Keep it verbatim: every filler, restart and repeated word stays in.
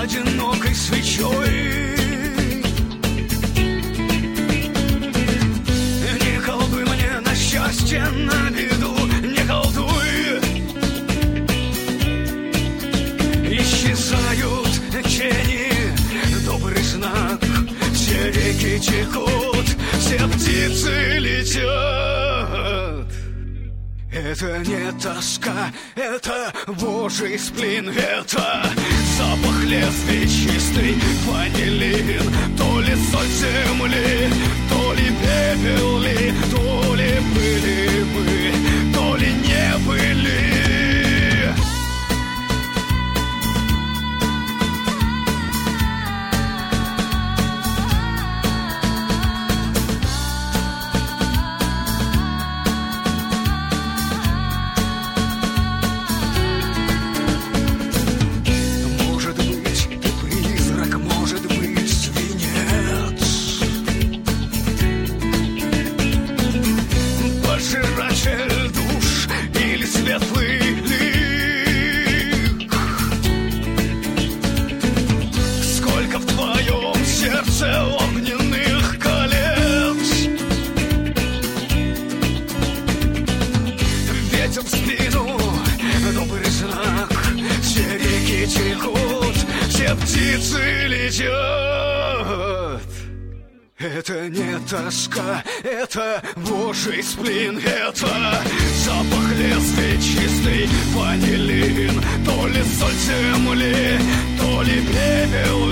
одинокой свечой. Не колдуй мне на счастье, на беду, не колдуй. Исчезают тени, добрый знак. Все реки текут, все птицы летят. Это не тоска, это Божий сплин. Это запах лезвий чистый ванилин. То ли соль земли, то ли пепел ли, то ли были мы, то ли не были. Птицы летят. Это не тоска, это Божий сплин. Это запах лезвий чистый ванилин. То ли соль земли, то ли пепел